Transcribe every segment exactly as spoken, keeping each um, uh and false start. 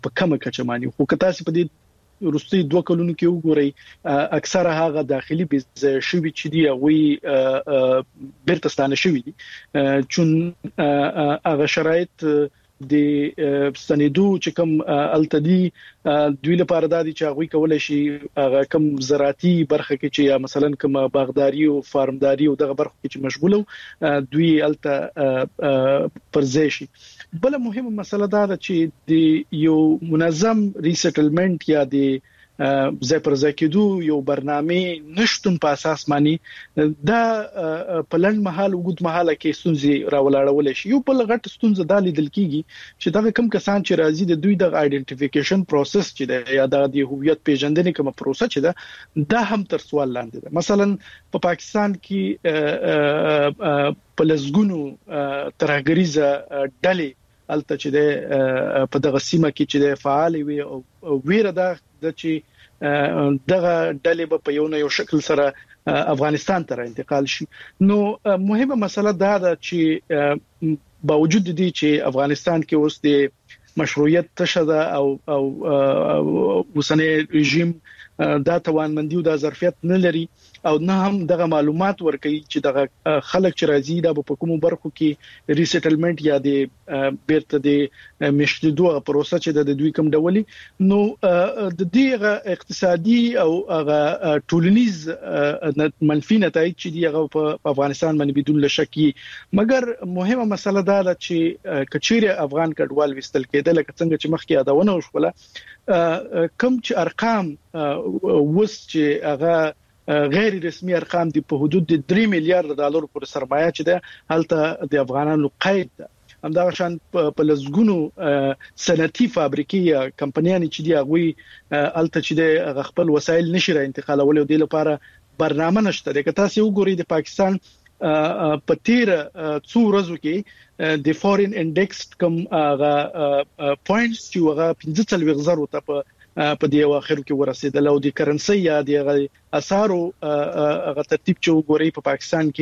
په کومه کچه مانی خو که تاسو په دې روستي دوه کلونو کې وګورئ اکثره هغه داخلي بزنس شوي چې دی او بیرته ستانه شوي دي چون هغه شرایط د سندو چې کوم التدي دوی لپاره د چې هغه کولای شي هغه کوم زراعتي برخه کې چې مثلا کوم باغداري او فارمداري او دغه برخه کې چې مشغوله دوی الته پرځای شي. بل مهمه مسله دا ده چې د یو منظم ریسټلمنت یا د ځای پر ځای کېدو یو برنامه نشټون په اساس باندې دا په لنډ مهال وګد مهاله کې ستونزې راولاړول شي. یو بل غټ ستونزه د لیدل کیږي چې دا کم کسان چې راځي د دوی د آیډنټیفیکیشن پروسس چې دا یا د هویت پیژندنې کوم پروسه چې دا دا هم تر سوال لاندې ده. مثلا په پاکستان کې په لزګونو ترهګریزه ډلې الته چې د په دغه سیمه کې چې د فعال وي او ویره ده چې دغه ډلې په یو نه یو شکل سره افغانستان ته انتقال شي. نو مهمه مسله دا ده چې باوجود دي چې افغانستان کې اوس د مشروعیت تشده او او وسنه رژیم دا توانمندي او د ظرفیت نه لري او نه هم دغه معلومات ورکوي چې دغه خلک چې راځي د په کومو برخو کې ریسټلمنت یا د بیرته د مشدودو پروسه چې د دوی کوم ډولي. نو د دې اقتصادي او هغه ټولنیز منفي نتایج چې دی هغه په افغانستان باندې بدون شک مګر مهمه مسله دا ده چې کچيره افغان کډوال وستل کېدل لکه څنګه چې مخکې یادونه وشوله کوم چې ارقام وس چې هغه غیر رسمي ارقام دي په حدود د درې میلیارډ ډالر پر سرمایه چې ده هلته د افغانانو قید ده. همدا شان په لزګونو صنعتي فابریکې یا کمپنیانې چې دی هغه هلته چې د خپل وسایل نشي را انتقالول او د لپاره برنامه نشته. د تاسو وګورئ د پاکستان په تیر څو ورځو کې د فورین انډیکس کوم هغه پوینټس چې هغه پنځه څلوېښت زره ته په په دې واخرو کې ورسېدل او د کرنسي یا د اسعارو هغه ترتیب چې وګورئ په پاکستان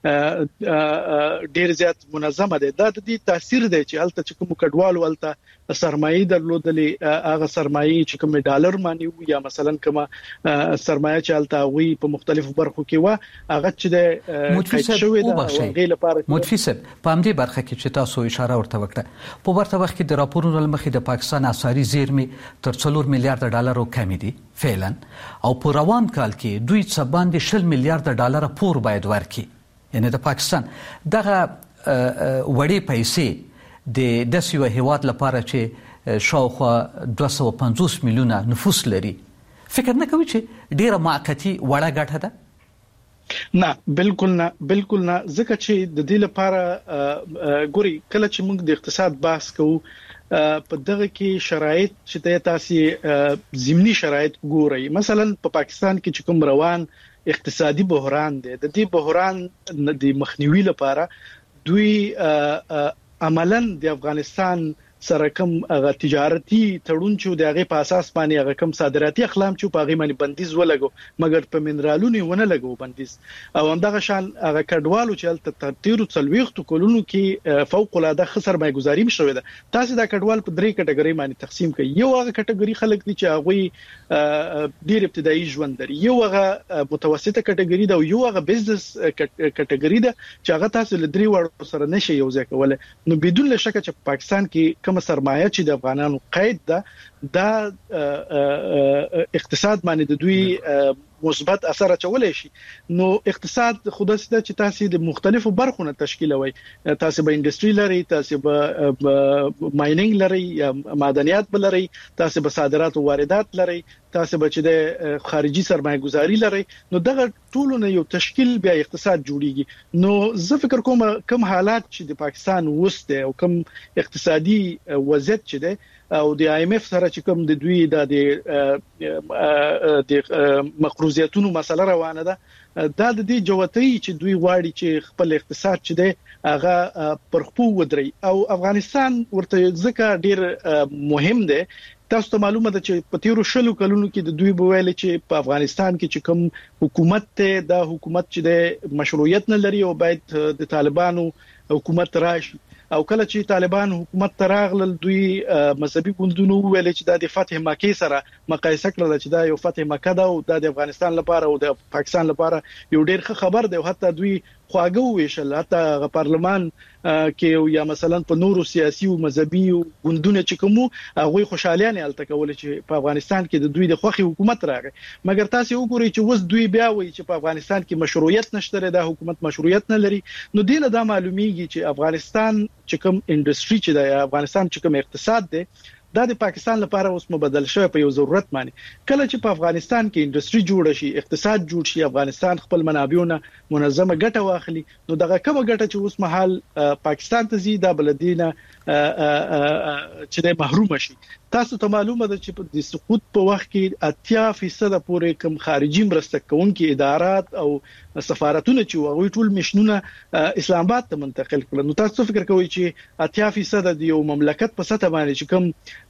کې ډیر زیات منظمه ده. دا د دې تاثیر دی چې الته چې کوم کډوالو الته سرمایه درلودلې هغه سرمایه چې کوم ډالر مانی یا مثلا کوم سرمایه چې الته وي په مختلفو برخو کې و هغه چې د قید شوی ده غیر لپاره متفسر په همدې برخه کې چې تاسو اشاره ورته وکړه په ورته وخت کې د راپورونو لمخې د پاکستان اسعاري زیرمې تر څلور میلیارډ ډالر کم دي فعلا او په روان کال کې دوی څه باندې شل میلیارډ ډالر پور باید ورکړي. یعنی د پاکستان دغه وړې پیسې د داسې هیواد لپاره چې شاوخوا دوه سوه پنځوس میلیونه نفوس لري فکر نه کوي چې ډیره معقتی وړه ګټه ده؟ نه بالکل نه بالکل نه ځکه چې د دې لپاره ګوري کله چې موږ د اقتصاد بحث کوو په دغه کې شرایط چې تاسو زمینی شرایط ګورئ. مثلا په پاکستان کې چې کوم روان اقتصادي بحران دی د دې بحران د مخنیوي لپاره دوی عملاً د افغانستان سره کوم هغه تجارتي تړون چې د هغه په اساس باندې هغه کوم صادراتي اقلام چې په هغه باندې بندیز ولګو مګر په منرالونو ونه لګو بندیز او همدغه شان هغه کډوالو چې تل تیر څلويخت کولونو کې فوق العاده خسر مای گزاري مشوي ده. تاسو دا کډوال په درې کټګوري باندې تقسیم کړئ. یو هغه کټګوري خلک دي چې هغه ډیر ابتدایي ژوند لري، یو هغه متوسطه کټګوري ده او یو هغه بزنس کټګوري ده چې هغه تاسو له درې وړو سره نشي یو ځای کولای. نو بدون شک چې پاکستان کې کوم سرمایه چې د افغانانو قید ده دا اقتصاد باندې د دوی مثبت اثر اچولای شي. نو اقتصاد خودسته چې تاسو د مختلفو برخو نه تشکیلوي، تاسو به انډستری لري، تاسو به ماینینګ لري یا معدنیات لري، تاسو به صادرات او واردات لري، تاسو به چې د خارجي سرمایه گذاري لري. نو دغه ټول نه یو تشکیل بیا اقتصاد جوړیږي. نو زه فکر کوم کوم حالات چې د پاکستان وسته او کوم اقتصادي وضعیت چې ده او د آی ایم اف سره چې کوم د دوی د د مقروضیتونو مسله روانه ده، دا د دې جوتۍ چې دوی غواړي چې خپل اقتصاد چې ده هغه پرخپو ودري او افغانستان ورته ځکه ډیر مهم ده. تاسو ته معلومه ده چې په تیرو شلو کلونو کې د دوی بویل چې په افغانستان کې چې کوم حکومت ته د حکومت چې د مشروعیت نه لري او باید د طالبانو حکومت راشي او کله چې طالبان حکومت تراغل دوی مذهبي ګوندونو ویل چې د فتح مکه سره مقایسه کړل چې دا یو فتح مکه ده او د افغانستان لپاره او د پاکستان لپاره یو ډیر ښه خبر دی او حتی دوی خواږه ویشل حتی پارلمان کې یا مثلا په نورو سیاسي او مذهبي ګوندونو چې کوم هغه خوشالیان الته کول چې په افغانستان کې د دوی د خوخي حکومت راغی مګر تاسو وګورئ چې وس دوی بیا وایي چې په افغانستان کې مشروعیت نشته د حکومت مشروعیت نه لري نو دینه دا معلومیږي چې افغانستان چې کوم انډستری چې د افغانستان چې کوم اقتصاد دی دا د پاکستان لپاره اوس مبدل شوی په یو ضرورت معنی کله چې په افغانستان کې انډستری جوړ شي اقتصاد جوړ شي افغانستان خپل منابعونه منظمه ګټه واخلي نو دغه کومه ګټه چې اوس مهال پاکستان ته زی د بلدینه چې د محروم شي تاسو ته معلومه ده چې د سقوط په وخت کې اتیا فیصد پورې کم خارجي مرسته کوونکي ادارات او سفارتونه چې هغه ټول مشنونه اسلام آباد ته منتقل کړل نو تاسو فکر کوئ چې اتیا فیصد د یو مملکت په سطح باندې چې کوم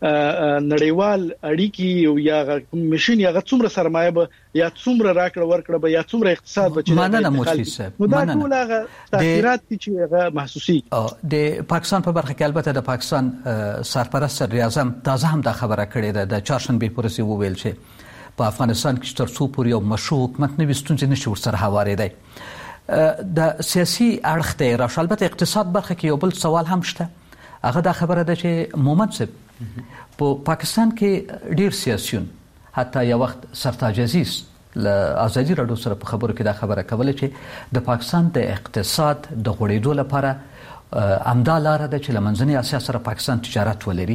نړیوال اړیکی او یا مشن یا څومره سرمایه به یا څومره راکړه ورکړه به یا څومره اقتصاد به چې مننه مفتی صاحب نو دا ټول هغه تاثیرات چې هغه محسوسي د پاکستان په برخه کې البته د پاکستان سرپرست صدر اعظم تازه هم دا خبره کړې ده د چهارشنبه پورې وویل چې په افغانستان کې تر څو پورې یو مشروع حکومت نه وستونځ نشي ورسره هوارېدای د سیاسي اړخ ته راشه البته اقتصاد برخه کې یو بل سوال هم شته هغه دا خبره ده چې مومند صاحب په پاکستان کې ډیر سیاسيون حتی یو وخت سرتاج عزیز له ازادي راډیو سره په خبرو کې دا خبره کوله چې د پاکستان د اقتصاد د غوړېدو لپاره امدا لاره ده چې لمنځنۍ اسیا سره پاکستان تجارت ولري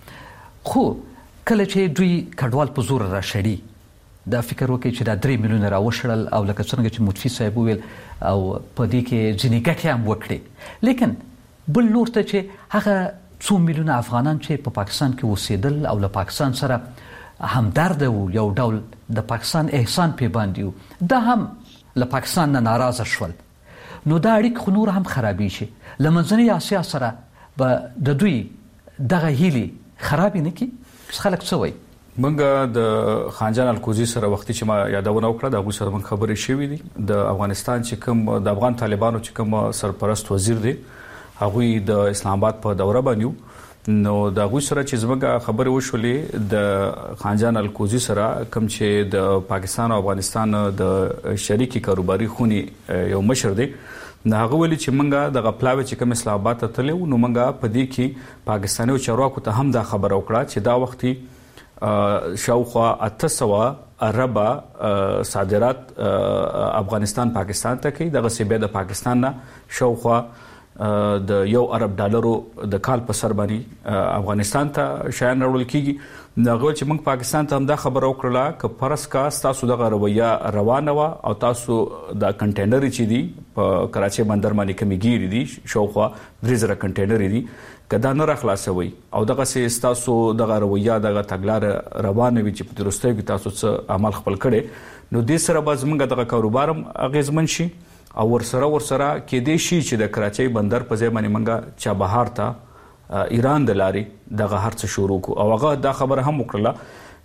خو کله چې دوی کډوال په زور راشړي دا فکر وکړي چې دا درې میلیونه راوشړل او لکه څنګه چې متفی صاحب ویل او په دې کې ځینې ګټې هم وکړي لیکن بل لور ته چې هغه څو میلیونه افغانان چې په پاکستان کې اوسېدل او له پاکستان سره همدرد وو یو ډول د پاکستان احسان پی باندې دا هم له پاکستان نه ناراضه شول نو دا اړیک خو نور هم خرابې شي لمنځنۍ اسیا سره به د دوی دغه هیلي خرابې نه کی خلک څه وایي منګه د خانجان الکوزي سره وختي چې ما یادونه وکړه د هغه سره من خبرې شوې دي د افغانستان چې کوم د افغان طالبانو چې کوم سرپرست وزیر دی هغه د اسلام آباد په دوره باندې نو دا غوښ سره چې زموږه خبرې وشولې د خانجان الکوزي سره کوم چې د پاکستان او افغانستان د شریکي کاروباري خونی یو مشر دی نه هغه ولې چې منګه د غپلاوي چې کوم اسلام آباد ته تلو نو منګه په دې کې پاکستاني چارواکو ته هم دا خبر وکړه چې دا وختي شاوخوا اته سوه اربا صادرات افغانستان پاکستان ته کوي دغه سیبه د پاکستان نه شاوخوا د یو ارب ډالرو د کال په سر باندې افغانستان ته شایان راوړل کیږي دغه چې موږ پاکستان ته هم دا خبر وکړه ک فرض کا تاسو دغه رویه روانه وا او تاسو د کنټینر چې دی په کراچي بندر باندې کمیګيري دي شاوخوا درې زره کنټینر دي کدا نه راخلاصوي او دغه سه تاسو دغه رویه دغه تګلار روانه وي چې په درسته کې تاسو څه عمل خپل کړي نو د سره باز موږ دغه کاروبارم اغیزمن شي او ورسره ورسره کې دې شي چې د کراچۍ بندر په ځای باندې منګه چا بهار ته ایران د لاري دغه هرڅ شروع کو او هغه دا خبره هم وکړه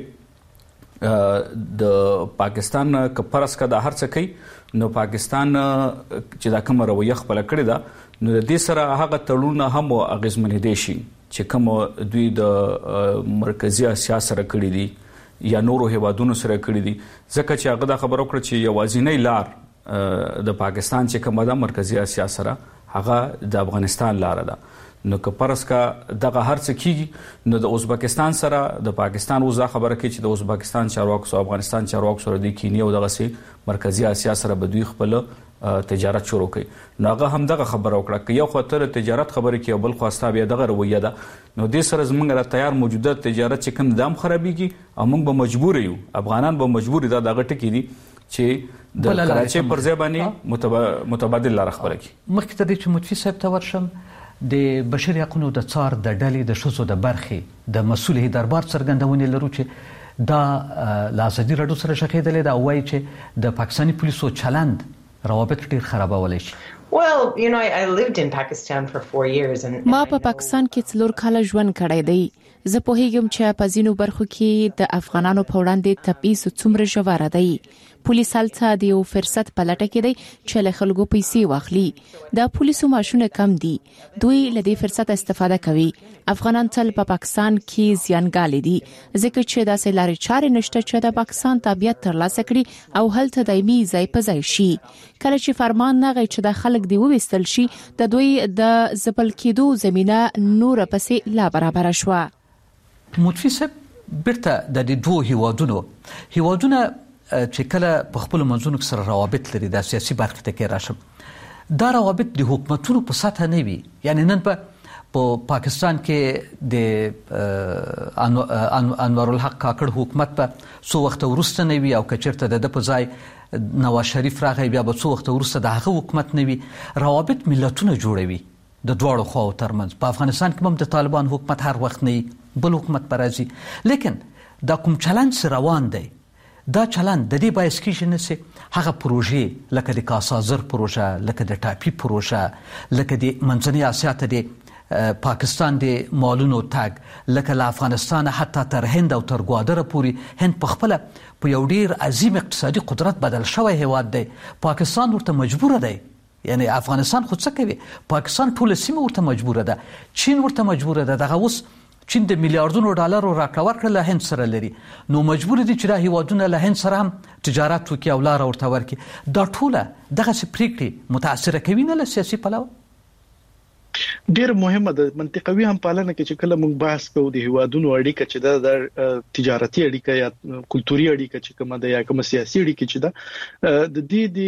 چې د پاکستان کپرس کا د هرڅ کوي نو پاکستان چې دا کوم رویه خپل کړی دا نو د دې سره هغه تړون هم اغیزمن دي شي چې کوم دوی د مرکزی اسیا سره کړی دي یا نورو هیوادونو سره کړی دي ځکه چې هغه دا خبره وکړه چې یوازینی لار د پاکستان چې کومه د مرکزی اسیا سره هغه د افغانستان لار ده نو که پرس کا دغه هرڅ کیږي نو د ازبکستان سره د پاکستان وزا خبره کوي چې د ازبکستان چارواکو سره افغانستان چارواکو سره د کینیا او دغه سي مرکزی اسیا سره به دوی خپل تجارت شروع کړي نو هغه هم دغه خبره وکړه چې یو خاطر تجارت خبره کوي بل خواسته بیا دغه رویه ده نو د سره زمونږ را تیار موجوده تجارت چې کوم دام خرابيږي او موږ به مجبور یو افغانان به مجبور دي دغه ټکی دي چې د کراچۍ پر ځای باندې متبادل لار خبره کوي مخکې ته چې متفی صاحب ته ورشم د بشري حقوقو د څار د ډلې د شوزو د برخې د مسولې دربار څرګندونې لرو چې دا لازدي راډیو سره شخېدلې دا وایي چې د پاکستاني پولیسو چلند روابط ډیر خرابولای شي Well, you know, I, I lived in Pakistan for four years and ما په پاکستان کې څلور کاله ژوند کړی دی. زه په هیګم چې په ځینو برخو کې د افغانانو په وړاندې تبعیض څومره ژور دی. پولیس هلته د یو فرصت په لټه کې دی چې له خلکو پیسې واخلي. د پولیسو ماشونه کم دي، دوی له دې فرصت استفاده کوي. افغانان تل په پاکستان کې زیانګالي دي ځکه چې داسې لارې چارې نشته چې د پاکستان تابعیت ترلاسه کړي او هلته دایمي ځای په ځای شي. کله چې فرمان نغی چې د خلک دی وویستل شي، د دوی د ځپل کېدو زمينه نور پسې لا برابر شوه. متفیسه برته د دې دوه هیوادونو هیوادونه چې کله په خپل منځونو سره روابط لري د سیاسي برخه ته کې راشم، دا روابط د حکومتونو په سطح نه وي. یعنی نن په په پاکستان کې د انور الحق کاکړ حکومت په څو وخت ورسته نه وي او کچرته د په ځای نواز شریف راغی بیا به څو وخت ورسته د هغه حکومت نه وي. روابط ملتونه جوړوي د دواړو خواو ترمنځ. په افغانستان کې هم د طالبان حکومت هر وخت نه بل حکومت برازي، لیکن دا کوم چلند روان دی، دا چلند د دې باعث کیږي چې هغه پروژې لکه د کاسازر پروژه، لکه د ټاپي پروژه، لکه د منځنۍ اسیا ته د پاکستان د مالونو تاګ، لکه له افغانستان حتی تر هند او تر ګوادره پورې هند په خپل په یو ډیر عظیم اقتصادي قدرت بدل شوی هیواد دی. پاکستان ورته مجبور دی. یعنی افغانستان خود څه کوي؟ پاکستان ټول سیمه ورته مجبور ده. چین ورته مجبور ده. دغه اوس چین د میلیارډونو ډالرو راکړه ورکړه له هند سره لري، نو مجبور دي چې د هیوادونو له هند سره هم تجارت وکړي او لار ورته ورکړي. دا ټوله دغه څه پریکړې متاثر کوي نه له سیاسي پلوه. ډیر مهمه ده منطقوي هم پالنه کې چې کله موږ بحث کوو د هیوادونو اړیکه چې د تجارتي اړیکه یا کلتوري اړیکه چې کومه ده یا کومه سیاسي اړیکه چې ده د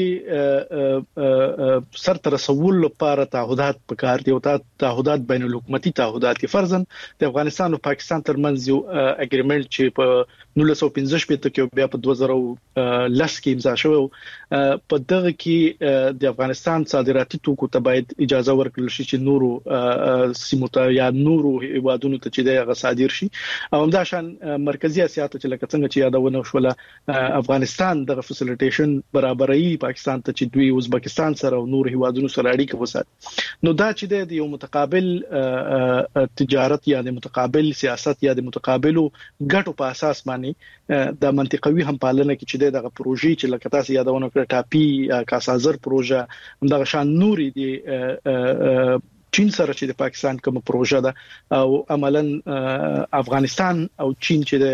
دې د سر تر رسول لپاره تعهدات پکار دي او تعهدات بین الحکومتي تعهدات کې فرضاً د افغانستان او پاکستان ترمنځ یو اګریمنت چې په نولس سوه پنځه شپږ کې بیا په دوه زره لس کې امضا شوی، په دغه کې د افغانستان صادراتي توکو ته باید اجازه ورکړل شي چې نورو سیمو ته یا نورو هیوادونو ته چې دغه صادر شي. او همدا شان مرکزی اسیا ته چې لکه څنګه چې یادونه شوله افغانستان دغه فیسیلیټیشن برابرۍ پاکستان ته چې دوی ازبکستان سره او نور هیوادونو سره اړیکه وساتي. نو دا چې د یو متقابل تجارت یا د متقابل سیاست یا د متقابلو ګټو په اساس باندې د منطقوي هم پالنه کې چې دغه پروژې چې لکه تاسو یادونه کړې ټاپي کاسازر پروژه همدغه شان نوري دي چین سره چې د پاکستان کوم پروژه ده او عملاً افغانستان او چین چې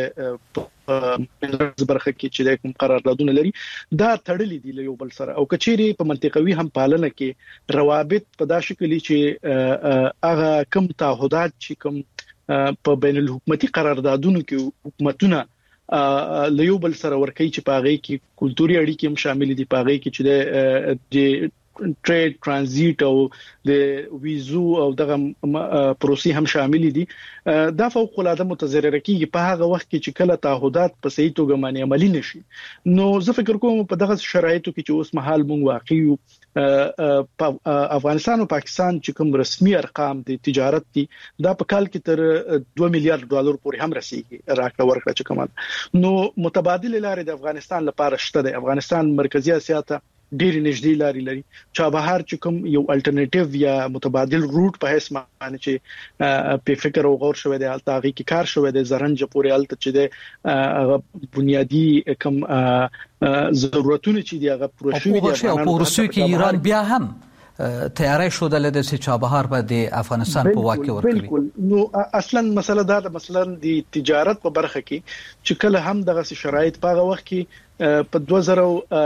د برخه کې چې د کوم قراردادونه لري دا تړلې دي له یو بل سره. او کچېری په منطقوي هم پالنه کې روابط په دا شکل چې هغه کوم تعهدات چې کوم په بین الحکومتي قراردادونو کې حکومتونه له یو بل سره ورکوي چې په هغه کې کلتوري اړیکې هم شامل دي، په هغه کې چې د ټریډ ترانزیت او د ویزو او دغه پروسې هم شامل دي. دا فوق العاده متضرر کیږي په هغه وخت کې چې کله تعهدات په صحیح توګه باندې عملي نشي. نو زه فکر کوم په دغه شرایطو کې چې اوس مهال مونږ واقعي افغانستان او پاکستان چې کوم رسمي ارقام د تجارت دي دا په کال کې تر دوه میلیارډ ډالر پورې هم رسیدي راکړه ورکړه چې کومه. نو متبادل لارې د افغانستان لپاره شته. د افغانستان مرکزی اسیا ته ډېر نږدې لارې لري. چابهار چې کوم یو الټرنیټیو یا متبادل روټ په هیڅ معنی چې په فکر او غور شوی دی الته هغه کې کار شوی دی زرنج پورې الته چې د بنیادی کوم ضرورتونه چې دی هغه پوره شوی دی. او په روسیې کې ایران بیا هم تیاری شو د لدې چې چابهار به د افغانستان په واکه ورکوي. بالکل. نو اصلا مسله دا د مثلا د تجارت په برخه کې چې کله هم دغه شرایط په هغه وخت کې په دوه زره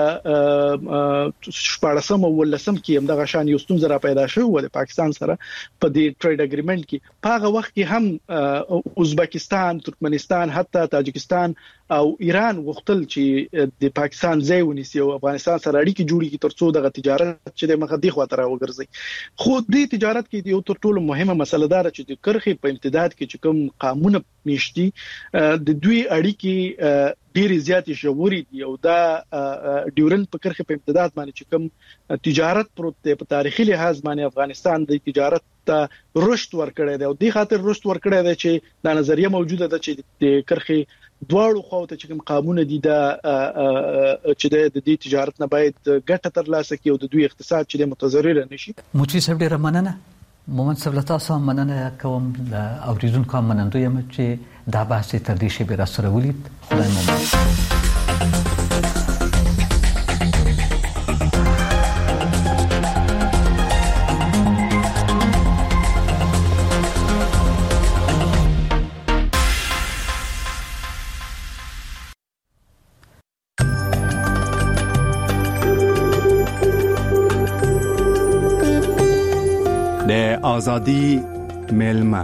شپږم او ولسم کې هم دغه شان یو ستونزه را پیدا شوه و د پاکستان سره په دې ټریډ اګریمنت کې. په هغه وخت کې هم ازبکستان، ترکمنستان، حتی تاجکستان او ایران غوښتل چې د پاکستان ځای ونیسي او افغانستان سره اړیکې جوړې کړي ترڅو دغه تجارت چې د مخ دی خواته راوګرځي. خو دې تجارت کې یو تر ټولو مهمه مسله ده چې د کرخې په امتداد کې چې کوم قانون میشتي د دوی اړیکې ډېر زیات ژورې دي او دا ډیورن په کرخه په امتداد باندې چې کوم تجارت پروت دی په تاریخي لحاظ باندې افغانستان د تجارت ته رشد ورکړی دی او د خاطر رشد ورکړی دی چې د نظریه موجوده ده چې د کرخه دواړو خواو ته چې کوم قانون دي دا چې د دې تجارت نه باید ګټه ترلاسه کړي او د دوی اقتصاد چې متضرر نشي. موچی صاحب ډیره مننه. مومن صاحب له تاسو مننه کوم د اوریدونکو منندوی یم چې دا بحث تر دې شی به را سره ولید. خدای مو آزادی میلمه.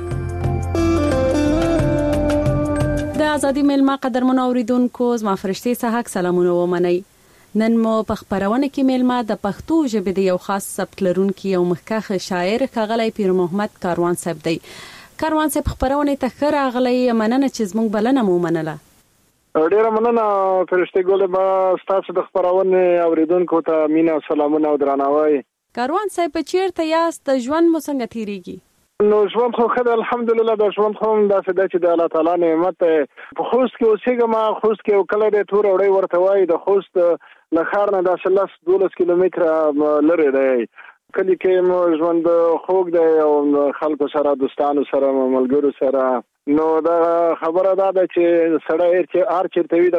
د آزادی میلمه قدرمن اوریدونکو زما فرشتي صحاک سلامونه ومنئ. نن مو په خبرونه کې میلمه د پښتو ژبې د یو خاص سبک لرونکي او مخکخ شاعر ښاغلی پیر محمد کاروان صاحب دی. کاروان صاحب خبرونه ته ښه راغلی، مننه چې زموږ بلنه مو منله. ډیره مننه فرشتي ګل، ما ستاسو د خبرونه اوریدونکو ته مینا سلامونه او درناوی. کاروان صاحب چیرته یاست؟ ژوند مو څنګه تیریږي؟ نو ژوند خو خدای الحمدلله د ژوند خو داسې د چې د الله تعالی نعمت په خوست کې اوسېږم. خوست کې یو کلی دی تور وړی ورته وایي، د خوست له ښار نه داسې لس دولس کیلومتره لرې دی. کلي کې مو ژوند خوږ دی او خلکو سره، دوستانو سره، ملګرو سره. نو دا خبره دا ده چې سړی هر چېرته وي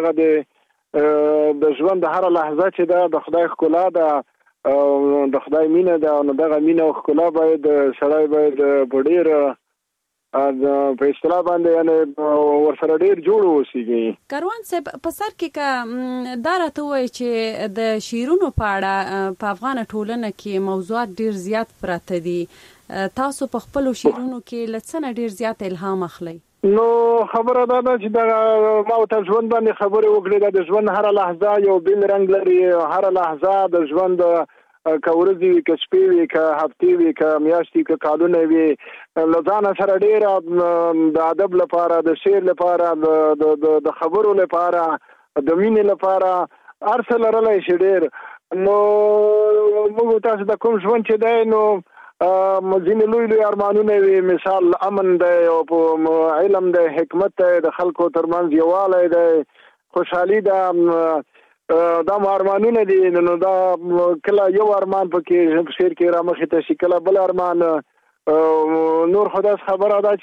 دغه د ژوند د هره لحظه چې ده د خدای ښکلا ده او د خدای مینه ده. نو دغه مینه او ښکلا باید سړی باید په ډېر په اصطلاح باندې یعنې ورسره ډېر جوړ اوسېږي. کاروان صاحب په سر کې که دا راته ووایي چې د شعرونو په اړه په افغانه ټولنه کې موضوعات ډېر زیات پراته دي، تاسو په خپلو شعرونو کې له څه نه ډېر زیات الهام اخلئ؟ نو خبره دا ده چې دا ما ته ژوند باندې خبرې وکړې، د ژوند هره لحظه یو بل رنګ لري. هره لحظه د ژوند که ورځې وي، که شپې وي، که هفتې وي، که میاشتې، که کالونه وي، له ځانه سره ډېره د ادب لپاره، د شعر لپاره، د خبرو لپاره، د مینې لپاره هر څه لرلی شي ډېر. نو موږ تاسو د کوم ژوند چې دی نو ځینې لوی لوی ارمانونه وي، مثال امن دی او علم دی، حکمت دی، د خلکو ترمنځ یووالی دی، خوشحالي ده، دا مو ارمانونه دي. نو دا کله یو ارمان پکې شعر کې رامخې ته شي، کله بل ارمان. نور خو داسې خبره ده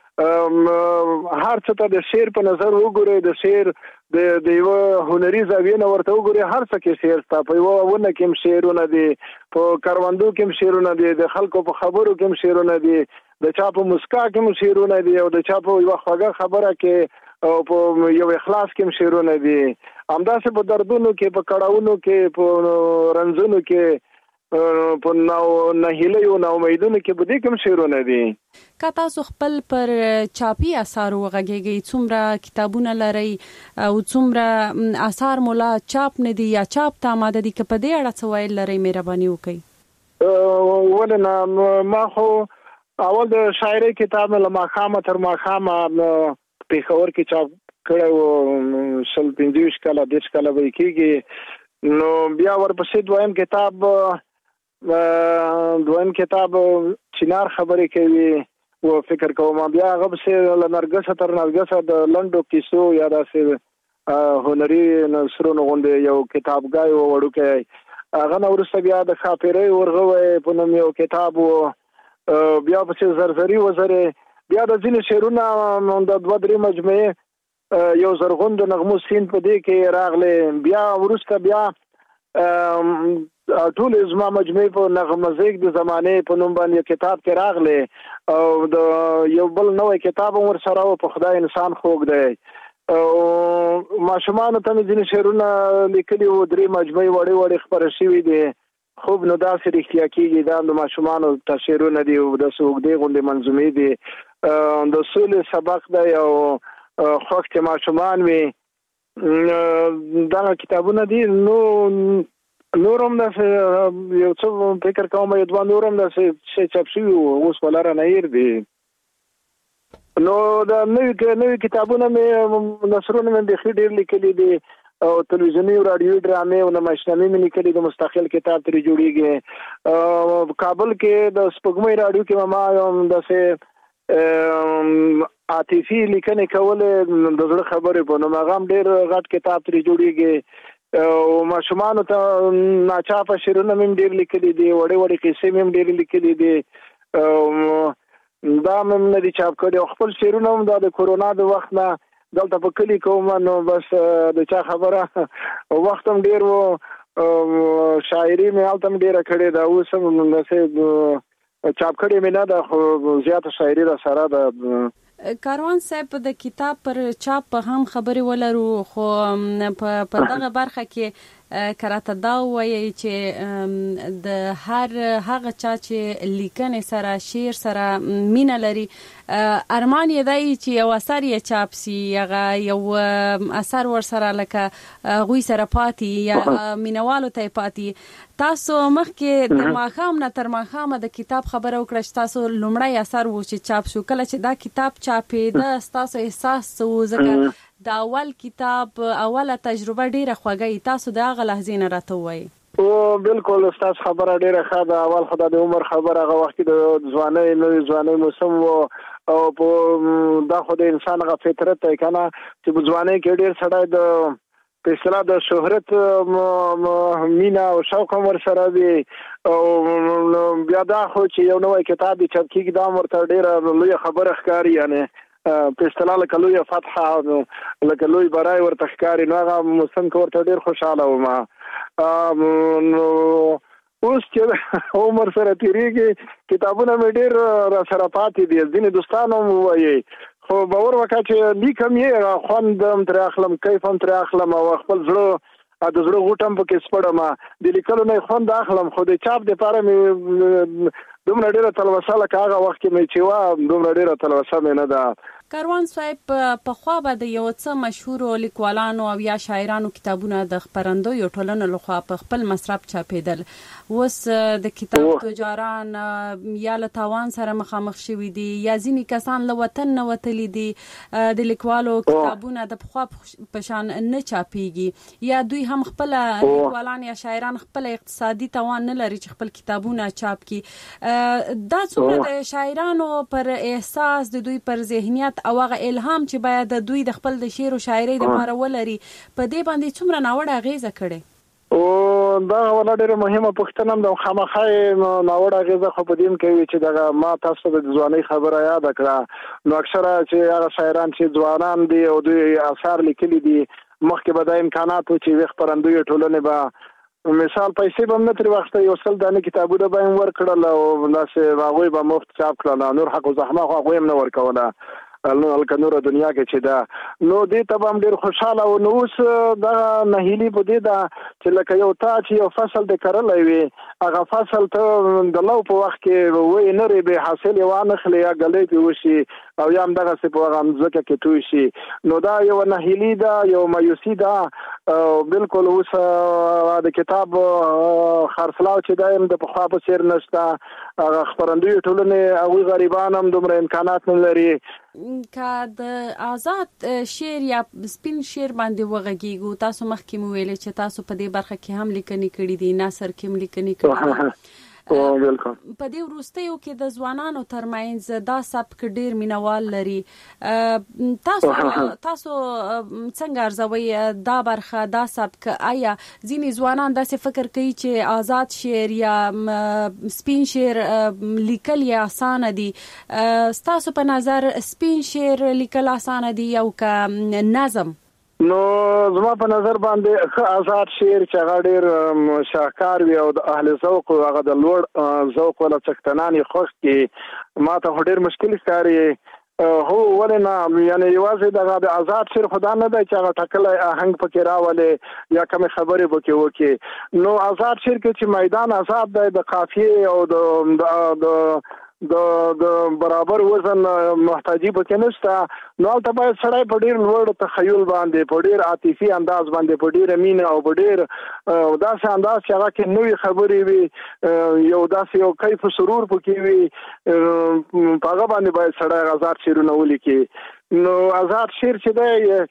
چې هر څه ته د شعر په نظر وګورئ، د شعر د یوه هنري زاویې نه ورته وګورئ. هر څه کې شعر شته، په یوه ونه کې هم شعرونه دي، په کروندو کې هم شعرونه دي، د خلکو په خبرو کې هم شعرونه دي، د چا په مسکا کې هم شعرونه دي، او د چا په یوه خوږه خبره کې او په یو اخلاص کې هم شعرونه دي. همداسې په دردونو کې، په کړاوونو کې، په رنځونو کې، په نهیلیو ناامیدونو کې، په دې کې هم شعرونه دي. که تاسو خپل پر چاپي اثارو وغږیږئ، څومره کتابونه لرئ او څومره اثار مو لا چاپ نه دي یا چاپ ته آماده دي، که په دې اړه څه ویل لرئ مهرباني وکړئ. ولې نه، ما خو اول د شاعرۍ کتاب مې له ماښامه تر ماښامه پېښور کې چاپ کړی و، شل پنځه ویشت کاله دېرش کاله به یې کېږي. نو بیا ورپسې دویم کتاب دویم کتاب چنار خبرې کوي و فکر کوم. بیا هغه پسې له نرګسه تر نرګسه د لنډو کیسو یا داسې هنري نثرونو غوندې یو کتابګای و وړوکی. هغه نه وروسته بیا د ښاپېرۍ ورغوی په نوم یو کتاب و. بیا پسې زرزري وزرې، بیا د ځینې شعرونه د دوه درې مجموعې یو زرغون د نغمو سین په دې کې راغلی. بیا وروسته بیا ټول زما مجموعې په نغمزیک د زمانې په نوم باندې کتاب کې راغلی، او د یو بل نوی کتاب هم ورسره و، په خدای انسان خوږ دی. ماشومانو ته مې ځینې شعرونه لیکلي وو، درې مجموعې وړې وړې خپاره شوي دي. خوب نو داسې رښتیا کېږي، دا د ماشومانو ته شعرونه دي، داسې اوږدې غوندې منظومې دي. د سولې سبق دی او خوښ چې ماشومان وي، دغه کتابونه دي. نو نور هم داسې یو څه فکر کوم، یو دوه نور هم داسې شی چاپ شوي وو، اوس په لاره نه هیر دي. نو د نوي نوي کتابونه مې نثرونه مې بیخي ډېر لیکلي دي، او تلویزیوني او راډیوي ډرامې او نمایشنامې مې لیکلي دي، مستقل کتاب ترې جوړېږي. کابل کې د سپوږمۍ راډیو کې ما هم داسې عاطفي لیکنې کولې، د زړه خبرې په نوم، هغه هم ډېر غټ کتاب ترې جوړېږي. او ماشومانو ته ناچاپه شعرونه مې هم ډېر لیکلي دي، وړې وړې قصې مې هم ډېرې لیکلي دي، دا مې هم نه دي چاپ کړي. او خپل شعرونه هم دا د کورونا د وخت نه دلته په کلي کوم، نو بس د چا خبره وخت هم ډېر و، شاعري مې هلته هم ډېره کړې ده. اوس هم داسې چاپ کړې مې نه ده، خو زیاته شاعري را سره ده. کاروان صاحب د کتاب پر چاپ هم خبرې ولرو خو په دغه برخه کې کراته دا وایي چې د هر هغه چا چې لیکنې سره شعر سره مینه لري ارمان یې دی چې یو اثر یې چاپ سي هغه یو اثر ور سره لکه غوي سره پاتې یا مینوالو ته پاتې تاسو مخکې د ماخام نه تر ماخامه د کتاب خبره وکړه چې تاسو لومړی اثر و چې چاپ شو کله چې دا کتاب چاپېده تاسو احساس څه ځکه د اول کتاب اوله تجربه ډیره خوږه تاسو د هغه لحظې نه راته وایي او بالکل استاد خبره ډیره ښه ده اول خدای د عمر خبره هغه وخت د ځوانۍ نوې ځوانۍ موسم و او په دا خو د انسان غو فطرت دی کنه چې په ځوانۍ کې ډیر سړی د په اصطلاح د شهرت مینا او شوق ور سره دی او بیا دا خو چې یو نوې کتاب چاپ کیږي دا مرته ډیره لوی خبره ښکاری یعنی په اصطلاح لکه لوی فتحه لکه لوی برای ورته ښکاری نو هغه موسم کې ورته ډیر خوشاله وم نو اوس چې عمر سره تیریږي کتابونه مې ډیر را سره پاتې دي ځینې دوستانو وایي خو باور وکړه چې لیکم یې خوند هم تر اخلم کیف هم تر اخلم او خپل زړه د زړه غوټم پکې سپړم د لیکلو نه خوند اخلم خو د چاپ لپاره مې دومره ډیره تلوسه لکه هغه وخت کې مې چې وا دومره ډیره تلوسه مې نه ده کاروان صاحب په خوا به د یو څه مشهور لیکوالانو او یا شاعرانو کتابونه د خپرندوی ټولنو لخوا په خپل مصرف چاپېدل اوس د کتاب تجاران یا له تاوان سره مخامخ شوي دي یا ځینې کسان له وطن نه وتلي دي د لیکوالو کتابونه د پخوا په شان نه چاپېږي یا دوی هم خپل لیکوالان یا شاعران خپل اقتصادي توان نه لري چې خپل کتابونه چاپ کړي دا څومره د شاعرانو پر احساس د دوی پر ذهنیت او هغه الهام چې باید د دوی د خپل د شعر او شاعرۍ لپاره ولري په دې باندې څومره ناوړه اغیزه کړي او دا ولا ډیره مهمه پوښتنه ده خامخا ناوړه اغیزه خو په دې کوي چې دا ما تاسو د ځواني خبره یاد کړه نو اکثره چې هغه شاعران چې ځوانان دي او دوی آثار لیکلي دي مخکې به د امکاناتو چې خپرندوی ټولنه به مثال پیسې به نه تر وخت یو څل دانه کتابونه به ور کړل او ناسه هغه به مفت چاپ کړل نور حق او زحمت هغه هم نه ور کوله نو الکنوره دنیا کې چې دا نو دې ته هم ډیر خوشاله او نو اوس دا نهیلی په دې دا چې لکه یو تا چې یو فصل د کرلای وي هغه فصل ته د لو په وخت کې وې نه ری به حاصل وانه خلې یا غلې په وشي او یا هم دغه څه په هغه ځکه کې توي شي نو دا یو نهیلی دا یو مایوسی دا بالکل اوس د کتاب خرڅلاو چې دایم د پخوا په سیر نشته هغه خبرندوی ټولنه او غریبان هم دومره امکانات نه لري که د آزاد شعر یا سپین شعر باندې وغږیږو تاسو مخکې مو ویلې چې تاسو په دې برخه کې هم لیکنې کړې دي ناصر کې هم لیکنې کړې او بالکل په دې وروستیو کې د ځوانانو ترمنځ دا سبک ډیر مینوال لري تاسو تاسو څنګه ارزوي دا برخه دا سبک آیا ځینې ځوانان داسې فکر کوي چې آزاد شعر یا سپین شعر لیکل یې اسانه دي تاسو په نظر سپین شعر لیکل اسانه دي او که نظم نو زما په نظر باندې آزاد شعر چې هغه ډیر شاهکار وي او د اهل ذوق او هغه د لوړ ذوق ولا څښتناني خوښ کې ما ته ډیر مشکل ښکاري هو ولنا یعنی یوازې د آزاد شعر خدا نه دی چې هغه ټکلې آهنګ پکې راولې یا کوم خبرې پکې وکي نو آزاد شعر کې چې میدان آزاد دی د قافیه او د د د د برابر وزن محتاجی پکې نشته نو ته باید سړی په ډیر لوړ تخیل باندې په ډیر عاطفي انداز باندې په ډیر مینه او په ډیر داسې انداز چې هغه کې نوې خبرې وي یو داسې یو کیف سرور پکې وي په هغه باندې باید سړی آزاد شعرونه ولیکي نو آزاد شعر چې دی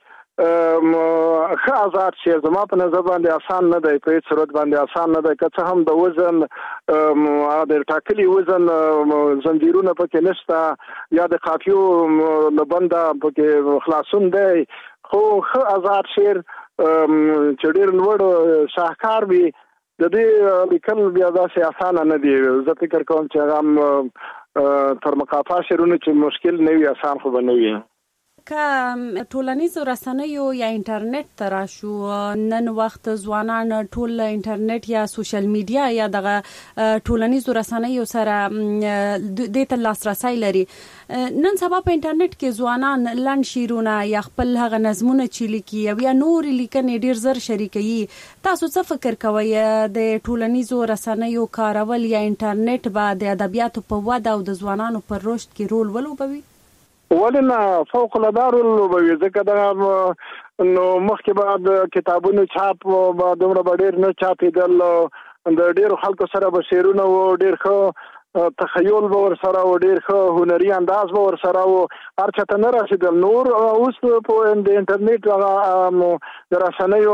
خ آزاد شعر زما په نظر باندې آسان نه دی په هیڅ صورت باندې آسان نه دی که څه هم د وزن د ټاکلي وزن زنجیرونه پکې نشته یا د قافیو لبنده پکې خلاصون دی خو خ آزاد شعر چې ډیر لوړ شاهکار وي د دې لیکل بیا داسې آسان نه دی زه فکر کوم چې هغه تر مقافا شعرونه چې مشکل نه وي آسان خو به نه وي که ټولنیزو رسنیو یا انټرنیټ ته راشو، نن وخت ځوانان ټول انټرنیټ یا سوشل میډیا یا دغه ټولنیزو رسنیو سره د ته لاسرسي لري. نن سبا په انټرنیټ کې ځوانان لنډ شعرونه یا خپل هغه نظمونه چې لیکي او یا نور لیکنې ډیر زر شریکوي. تاسو څه فکر کوئ د ټولنیزو رسنیو کارول یا انټرنیټ به د ادبیاتو په وده او د ځوانانو پر رشد کې رول ولوبوي؟ ولنه فوق العاده رول ولوبوي، ځکه دا نو مخکې به د کتابونو چاپ به دومره ډیر نه چاپېدل، د ډیرو خلکو سره به شعرونه و، ډیر ښه تخیل به ورسره و، ډیر ښه هنري انداز به ورسره و، هر چا ته نه رسېدل. نور اوس په د انټرنیټ هغه د رسنیو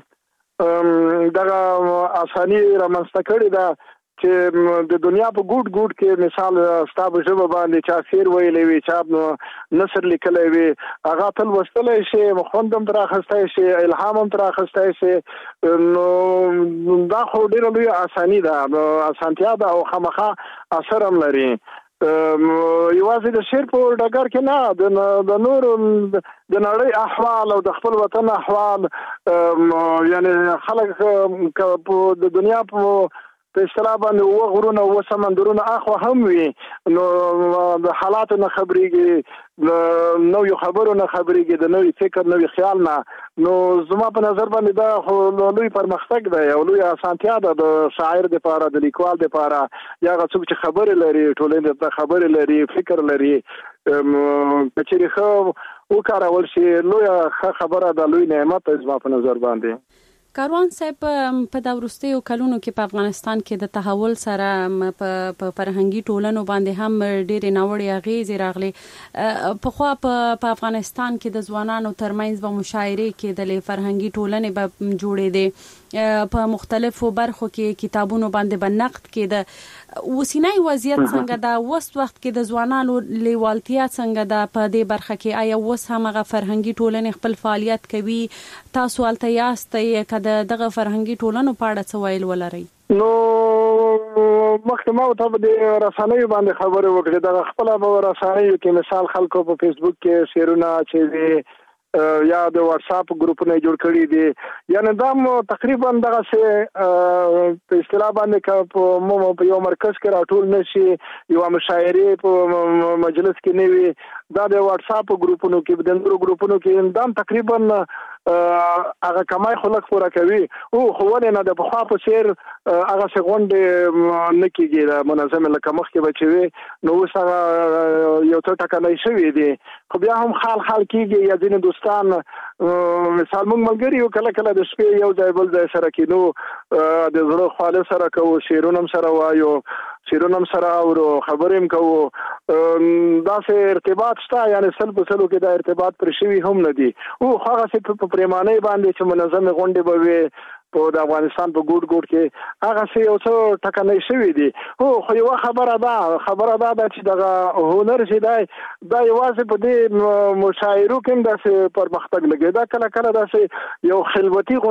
دغه اساني رامنځته کړې ده چې د دنیا په ګوټ ګوټ کې مثال ستا په ژبه باندې چا شعر ویلی وي، چا نثر لیکلی وي، هغه تل لوستلی شي، خوند هم ترې اخیستی شي، الهام هم ترې اخیستی شي. نو دا خو ډېره لویه اساني ده، اسانتیا ده او خامخا اثر هم لري. یوازې د شعر په ډګر کې نه، د نورو د نړۍ احوال او د خپل وطن احوال، یعنی خلک د دنیا په په اصطلاح باندې و غرونه و سمندرونه اخوا هم وي، نو د حالاتو نه خبرېږي، د نویو خبرو نه خبرېږي، د نوي فکر نوي خیال نه. نو زما په نظر باندې دا خو لوی پرمختګ دی او لوی اسانتیا ده د شاعر دپاره، د لیکوال دپاره، یا هغه څوک چې خبرې لري، ټولنې ته خبرې لري، فکر لري، که چېرې ښه وکارول شي لویه ښه خبره ده، لوی نعمت دی زما په نظر باندې. کاروان صاحب، په د وروستیو کلونو کې په افغانستان کې د تحول سره په فرهنګي ټولنو باندې هم ډېرې ناوړې اغېزې راغلې. پخوا په افغانستان کې د ځوانانو ترمنځ به مشاعرې کېدلې، فرهنګي ټولنې به جوړېدې، په مختلفو برخو کې کتابونو باندې به نقد کېده. اوسنی وضعیت څنګه ده؟ اوس وخت کې د ځوانانو لیوالتیا څنګه ده په دې برخه کې؟ آیا اوس هم هغه فرهنګي ټولنې خپل فعالیت کوي؟ تاسو هلته یاستئ، که د دغه فرهنګي ټولنو په اړه څه ویل ولرئ؟ نو مخکې ما ورته په دې رسنیو باندې خبرې وکړې. دغه خپله په رسنیو کې مثال خلکو په فیسبوک کې شعرونه چې یا د واتساپ ګروپونه جوړ کړي دي، یعنی دا تقریبا دغسې په اصطلاح باندې که په یو مرکز کې راټول نه شي، یوه مشاعرې په مجلس کې نه وي، دا د واتساپ ګروپونو کې، د نورو ګروپونو کې دا تقریبا هغه کمای خو لږ پوره کوي. او خو ولې نه د پخوا په څېر هغسې غونډې نه کېږي منظمې لکه مخکې به چې وي، نو اوس هغه یو څه ټکنی شوي دي، خو بیا هم خال خال کېږي. یا ځینې دوستان مثال موږ ملګري یو کله کله د شپې یو ځای بل ځای سره کېنو، د زړه خواله سره کوو، شعرونه هم سره وایو، شعرونه هم سره اورو، خبرې هم کوو، داسې ارتباط شته. یعنی سل په سلو کې دا ارتباط پر شوي هم نه دي. او هغسې په پرېمانۍ باندې چې منظمې غونډې به وي په د افغانستان په ګوټ ګوټ کې، هغسې یو څه ټکنۍ شوي دي. هو خو یوه خبره ده خبره دا ده چې دغه هنر چې دی دا یوازې په دې مشاعرو کې هم داسې پرمختګ لګي، دا کله کله داسې یو خلوتي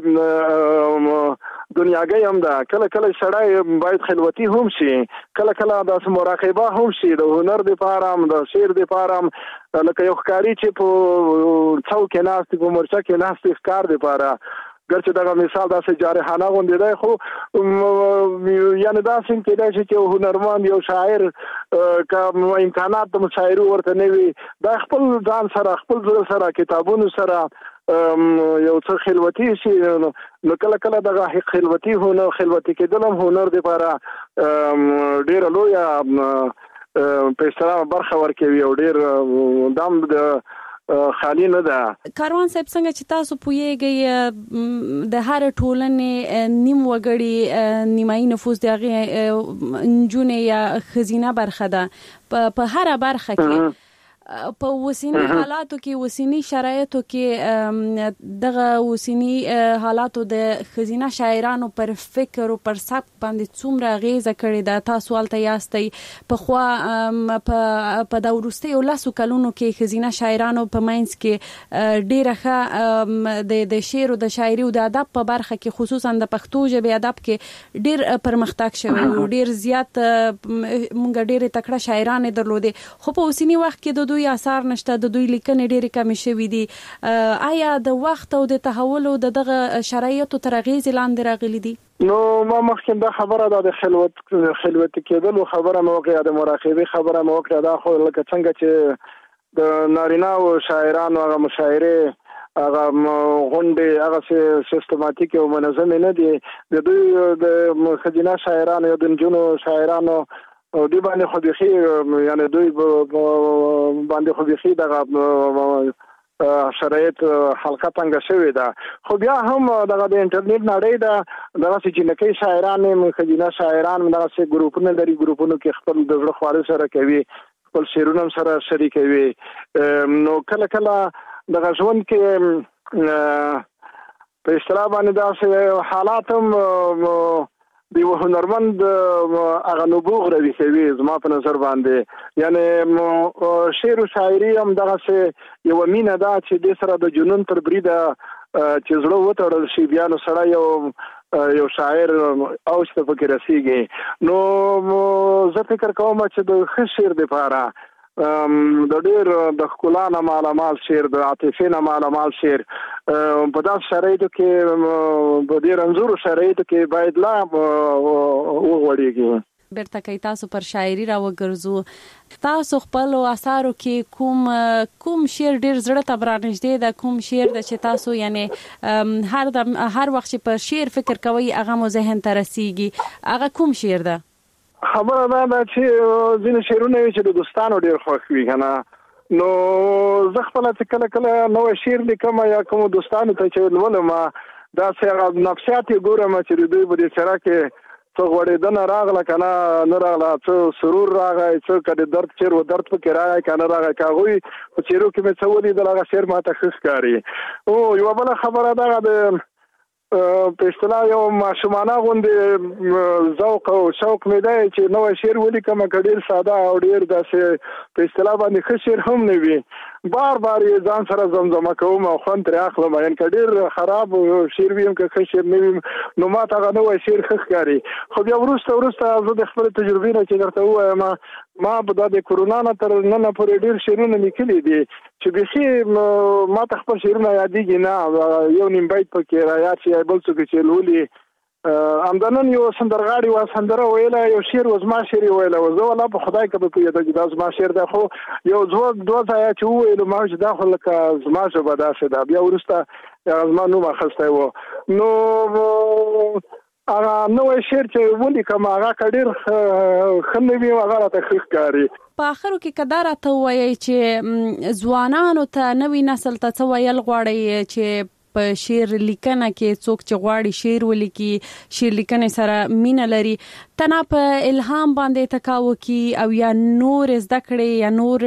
غوندې دنیاګۍ هم ده. کله کله سړی باید خلوتي هم شي، کله کله داسې مراقبه هم شي د هنر دپاره هم، د شعر دپاره هم، لکه یو ښکاري چې په څوک کې ناست په مورچه کې ناست ښکار دپاره، ګرچې دغه مثال داسې جارحانه غوندې دی، خو یعنې داسې هم کېدای شي چې یو هنرمند، یو شاعر که امکانات د مشاعرو ورته نه وي، دا خپل ځان سره، خپل زړه سره، کتابونو سره یو څه خلوتي شي، نو کله کله دغه خلوتي هنر خلوتي کېدل هم هنر دپاره ډېره لویه په اصطلاح برخه ورکوي او ډېر دام د خالی نه ده. کاروان صاحب، څنګه چې تاسو پوهیږئ د هر ټولنې نیم وګړي نیمایي نفوس د هغې نجونې یا ښځینه برخه ده په هره برخه کې. په اوسنی حالاتو کې، اوسنی شرایطو کې دغه اوسنی حالاتو د ښځینه شاعرانو پر فکر او پر سبک باندې څومره اغیزه کړې ده؟ تاسو هلته یاستئ. پخوا په د وروستیو لسو کلونو کې ښځینه شاعرانو په منځ کې ډېره ښه د شعر او د شاعري او د ادب په برخه کې، خصوصا د پښتو ژبې ادب کې ډېر پرمختګ شوی او ډېر زیات موږ ډېرې تکړه شاعرانې درلودې. خو په اوسني وخت کې د دوی دوی آثار نشته، د دوی لیکنې ډېرې کمې شوې دي. آیا د وخت او د تحول او دغه شرایطو تر اغېز لاندې راغلي دي؟ نو ما مخکې دا خبره ده د خلوت خلوت کېدل او خبره مو وکړه، د مراقبه خبره مو وکړه. دا خو لکه څنګه چې د نارینه او شاعرانو هغه مشاعره هغه غونډې هغه سیستماتیک او منظم نه دي. د دوی د خدینه شاعرانو او د جنونو شاعرانو او دی باندې خو بيخي یعنی دوی باندې خو بيخي دغه شرایط حلقه څنګه شوی دا. خو بیا هم دغه د انټرنیټ نړۍ دا دغه چې لکه شاعران خدینه شاعران دغه سه ګروپونه لري، ګروپونو کې خپل د زړه خواره سره کوي، خپل شعرونه سره شریکوي. نو کله کله دغه ژوند کې په اصطلاح باندې دا حالات هم دی هنرمند هغه نبوغ روي کوي زما په نظر باندې. یعنی شعر او شاعري هم دغه یو مینه ده چې د سره د جنون تر بریده چې زړه وتړل شي بیا نو سره یو یو شاعر او څه فکر رسیږي. نو زه فکر کوم چې د ښه شعر لپاره د ډېر د ښکلا نه مالامال شعر، د عاطفې نه مالامال شعر په داسې شرایطو کې په ډېر انځورو شرایطو کې باید لا وغوړېږي. بیرته کوي تاسو پر شاعري را وګرځو، تاسو خپل آثارو کې کوم کوم شعر ډېر زړه ته برانږدې ده؟ کوم شعر ده چې تاسو یعنی هر د هر وخت چې پر شعر فکر کوي هغه مو ذهن ته رسیږي؟ هغه کوم شعر ده؟ خبره دا ده چې ځینې شعرونه چې د دوستانو ډېر خوښ وي که نه، نو زه خپله چې کله کله نوی شعر لیکم یا کومو دوستانو ته چې لولم داسې هغه نفسیات یې ګورم چې د دوی په دې سره کې څه غوړېدنه راغله که نه نه راغله، څه سرور راغی، څه که د درد شعر و درد پکې راغی که نه راغی. که هغوی په شعرو کې مې څه ولیدل هغه شعر ماته ښه ښکاري. او یوه بله خبره دغه د په اصطلاح یو ماشومانه غوندې ذوق او شوق مې دی چې نوی شعر ولیکم که ډېر ساده او ډېر داسې په اصطلاح باندې ښه شعر هم نه وي، بار بار یې ځان سره زمزمه کوم او خوند ترې اخلم. یعنې که ډېر خراب شعر وي هم که ښه شعر نه وي نو ما ته هغه نوی شعر ښه ښکاري. خو بیا وروسته وروسته زه د خپلې تجربې نه چې درته ووایم ما په دا د کرونا نه تر ننه پورې ډېر شعرونه لیکلي دي چې بیخي ما ته خپل شعرونه یادېږي نه، یو نیم بیت پکې رایاد شي بل څوک چې لولي. همدنن یو سندرغاړي و سندره ویله، یو شعر و زما شعر یې ویله، زه والله په خدای که به پوهېده چې دا زما شعر دی، خو یو دوه دوه ځایه چې وویلو ما چې دا خو لکه زما ژبه داسې ده. بیا وروسته زما نوم اخیستی و. نو هغه نوی شعر چې ولیکم هغه که ډېر ښه نه وي هغه راته ښه ښکاري. په آخرو کې که دا راته ووایئ چې ځوانانو ته نوي نسل ته څه ویل غواړئ چې په شعر لیکنه کې څوک چې غواړي شعر ولیکي، شعر لیکنې سره مینه لري، تنها په الهام باندې تکاو کی او یا نور زده کړي یا نور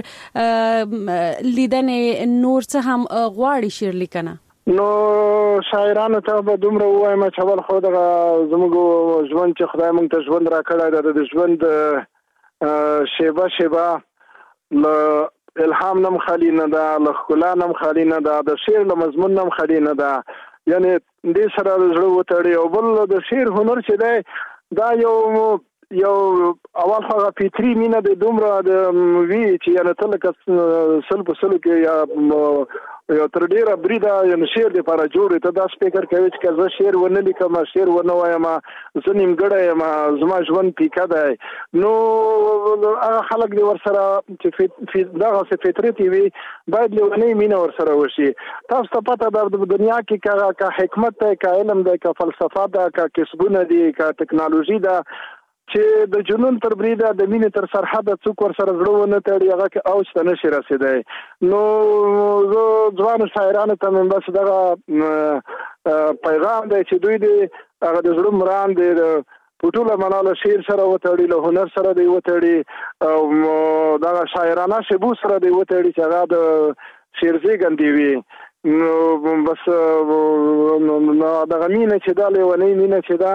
لیدنې نور څه هم غواړي شعر لیکنه؟ نو شاعرانو ته به دومره ووایم چې اول خو دغه زموږ ژوند چې خدای موږ ته ژوند راکړی دی د ژوند شیبه شیبه له الهام نم خالی نه ده، له ښکلا نم خالی نه ده، د شعر له مضمون نم خالی نه ده. یعنی دې سره د زړه وتړي. او بل د شعر هنر چې دی دا یو یو اول خو هغه فطري مینه د دومره د وي چې یعنې ته لکه سل په سلو کې یا یو تر ډېره بریده یعنې شعر دپاره جوړ ته داسې فکر کوي چې که زه شعر ونه لیکم شعر ونه وایم زه نیمګړی یم زما ژوند پیکه دی. نو هغه خلک دې ورسره چې دغسې فطرت یې وي باید لیونۍ مینه ورسره وشي. تاسو ته پته ده په دنیا کې که حکمت دی، که علم دی، که فلسفه ده، که کسبونه دي، که ټکنالوژي ده، چې د جنون تر بریده د مینې تر سرحده څوک ورسره زړه ونه تړي هغه کې اوج ته نشي رسېدی. نو زه ځوانو شاعرانو ته مې بس دغه پیغام دی چې دوی دې هغه د زړه مرام دی په ټوله معنا له شعر سره وتړي، له هنر سره دی وتړي او دغه شاعرانه شیبو سره دی وتړي چې هغه د شعر زېږندې وي. نو بس دغه مینه چې دا لیونۍ مینه چې دا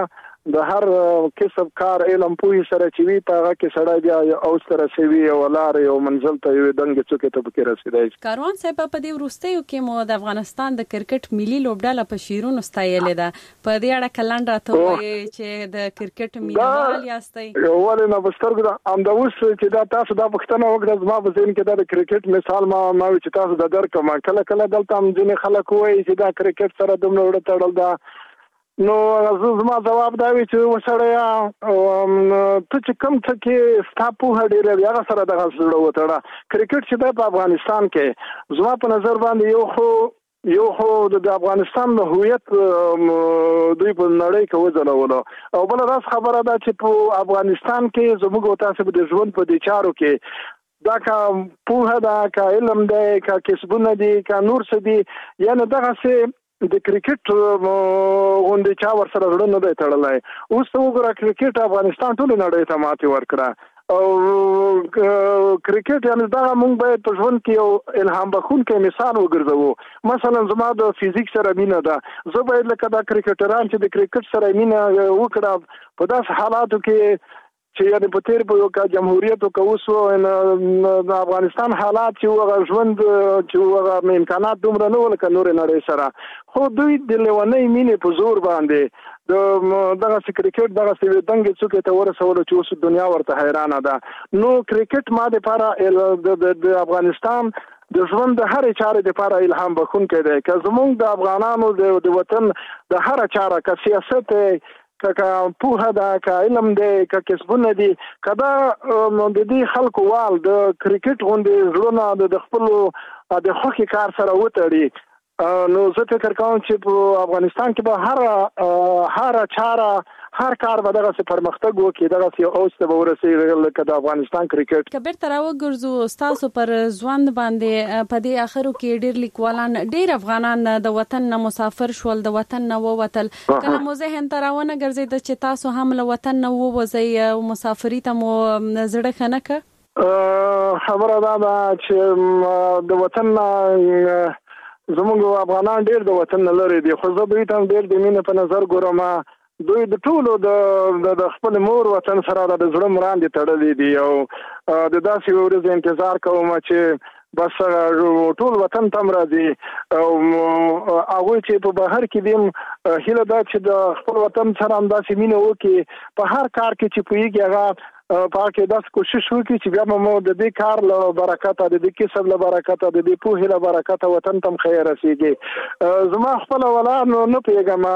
د هر کسب کار علم پوهی سره چې وی په هغه کې سړی بیا او سره سوي او لار یو منزل ته یو دنګ څوک ته پکې رسیدای. کاروان صاحب په دې ورستیو کې مو د افغانستان د کرکټ ملي لوبډله په شیرونو ستایلې ده. په دې اړه کلند راته وایي چې د کرکټ مینوال یاستئ. ولې نه بسترګو دا ام دا اوس چې دا تاسو دا پښتنه وکړه زما په ذهن کې د کرکټ مثال ما ما چې تاسو د درک ما کله کله دلته هم ځینې خلک وایي چې دا کرکټ سره دومره وړه تړل ده. نو زما جواب دا وی چې وسړیا ته چې کم څه کې ستاسو هډیره بیا سره د غسړو وتړه. کرکټ چې په افغانستان کې زما په نظر باندې یو خو یو خو د افغانستان د هویت دوی په نړۍ کې وځلولو او بل راس خبره ده چې په افغانستان کې زموږ تاسو د ژوند په دي چارو کې دا کا په دا کا علم ده کا کسبونه دي کا نور څه دي یعنی دغه څه د کرکټ غونډه چا ور سره ورنه دی تړلای. اوس ته وګوره کرکټ افغانستان ټول نړۍ ته ماتي ورکړه او کرکټ یعنی دا موږ باید په ژوند کې یو الهام بخښونکی مثال وګرځو. مثلا زما د فزیک سره مینه ده، زه باید لکه دا کرکټران چې د کرکټ سره مینه وکړه په داس حالاتو کې چې یعنی په تیر په یو کا جمهوریت او کوسو د افغانستان حالات چې هغه ژوند چې هغه امکانات دومره نه ول ک نور نړۍ سره خو دوی د لونی مینې په زور باندې د دغه کرکټ دغه سوي دنګ څوک ته ورسول چې اوس دنیا ورته حیرانه ده. نو کرکټ ما د لپاره د افغانستان د ژوند د هر چارې لپاره الهام بخښونکی دی. که زموږ د افغانانو د وطن د هر چاره که سیاست که پوهه ده که علم دی که کسبونه دي که دا د دې خلکو وال د کرکټ غوندې زړونه د خپلو د خوښې کار سره وتړي نو زه فکر کوم چې په افغانستان کې به هر هر چاره هر کار به دغه پرمختګ وکړي دغه یو اوسته به ورسېږي لکه د افغانستان کرکټ. کبیر تر وګرځو تاسو پر ځوان باندې په دې اخرو کې ډېر لیکوالان ډېر افغانان د وطن نه مسافر شول د وطن نه ووتل. کله مو ذهن تراونه ګرځید چې تاسو هم له وطن نه ووځئ او مسافري ته مو زړه خنه ک خبره دا ده چې د وطن نه زموږ افغانان ډېر د وطن نه لري دي خو زه دوی ته ډېر د مینې په نظر ګورم. دوی د ټولو د خپل مور وطن سره د زړه مراندې تړلې دي او د داسې ورځې انتظار کوم چې بس ټول وطن ته راځي او هغه چې په بهر کې دیم هیله دا چې د خپل وطن سره هم داسې مینه وکړي په هر کار کې چې پوهیږي هغه پاکه داس کوشش وکړي چې بیا مو د دې کار له برکت د دې کسب له برکت د دې په له برکت وطن تم خیر رسیږي. زما خپل ولان نه پیګم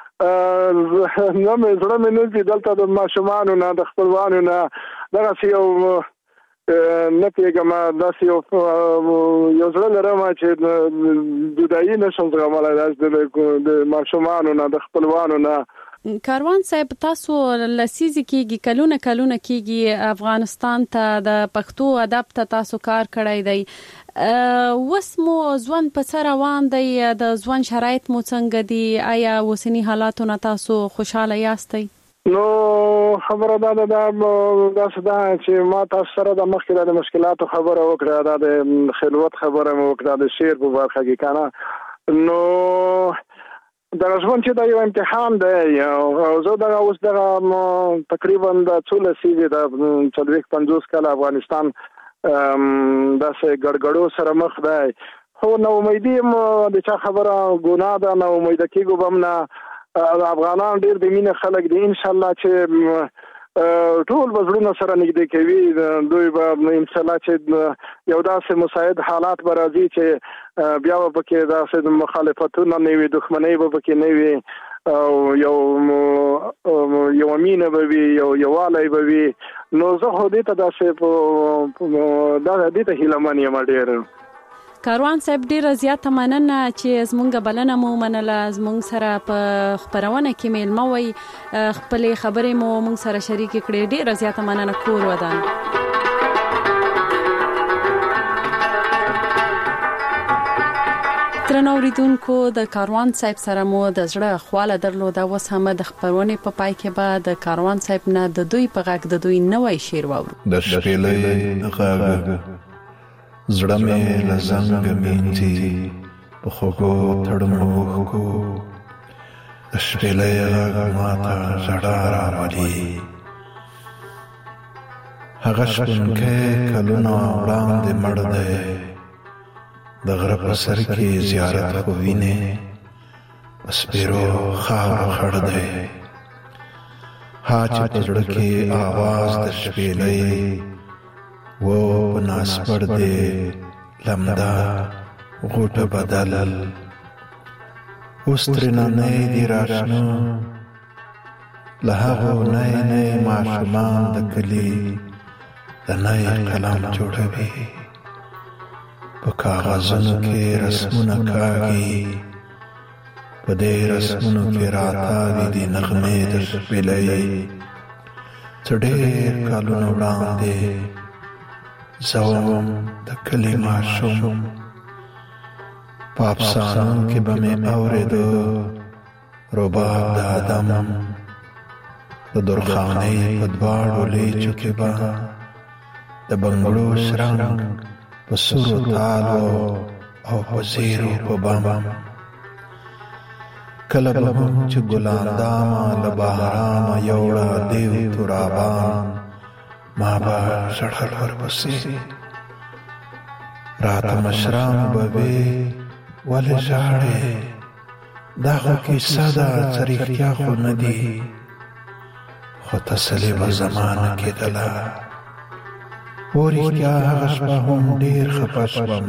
نو مې زړه مې نه دي دلته د ماشومان نه د خپلوانو نه دغه یو نه پیګم داسې یو یو زړه لرم چې دودایي نشم زغملای د ماشومان نه د خپلوانو نه. کاروان صاحب تاسو لسیزي کېږي کلونه کلونه کېږي افغانستان ته د پښتو ادب ته تاسو کار کړی دی. وس مو ځوان په سر روان دی د ځوان شرایط مو څنګه دي آیا وسنی حالاتو نه تاسو خوشاله یاستئ؟ نو خبره دا ده دا څه چې ما تاسو سره د مخکې د مشکلاتو خبره وکړه د خلوت خبره مو وکړه د شعر په برخه کې کنه نو دا ژوند چې دا یو امتحان دی او زه دا اوس دا تقریبا د څول سیوی د څلوېښت پنځوس کال افغانستان د سه ګړګړو سره مخ دی خو نو امیدي د چا خبره ګناه ده نو امید کېږم بم نه افغانان ډېر د مینه خلک دي ان شاء الله چې ټول وزرونه سره نږدې کوي دوی به ان شاء الله چې یو داسې مساعد حالات به راځي چې بیا به پکې داسې مخالفتونه نه وي دښمنۍ به پکې نه وي او یو یو مینه به وي یو یووالی به وي نو زه خو دې ته داسې دا دې ته هیله من یم ډېر. کاروان صاحب ډیره زیاته مننه چې زمونږ بلنه مو منله زمونږ سره په خبرونه کې میلمه وي خپل خبرې مو مونږ سره شریک کړې ډیره زیاته مننه کور ودان. ترنو ریدونکو د کاروان صاحب سره مو د زړه خواله درلوده اوس هم د خبرونه په پای کې به د کاروان صاحب نه د دوی په غږ د دوی نوې شعر واورو. د شپېلې غږ زړه مې لزنګ مینځي په خوږو تړمو کو شپېلۍ غږ ماته ژړا راولي. هغه شپونکی کلونه وړاندې مړ دی، د غره په سر کې زیارت خو وینې، په سپېرو خاورو خړ دی. ها چې په زړه کې آواز د شپېلۍ و په ناسپړ دی لمده غوټه بدل. اوس ترېنه نی دي راشنه له هغو نی نی ماشومان د کلي د نی قلم جوړوي. په کاغذونو کې رسمونه کاږي، په دې رسمونو کې راتاوي دي نغمې د شپېلۍ. څه ډېر کلونه وړاندې زه وم د کلي ماشوم، په افسانو کې به مې اورېده رباب د آدم، د درخانۍ په دواړو لیچو کې به د بنګړو شرنګ په سورو تالو او په زیرو په بم. کله به هم چې ګلاندامه له بهرامه یوړه دیو ترابان، ما به ژړل ورپسې. راته مشرانو به وې ولې ژاړې، دا خو کیسه ده څه رښتیا خو نه دي. خو تسلي به زما نه کېدله. و رښتیا هغه شپه هم ډېر خفه شوم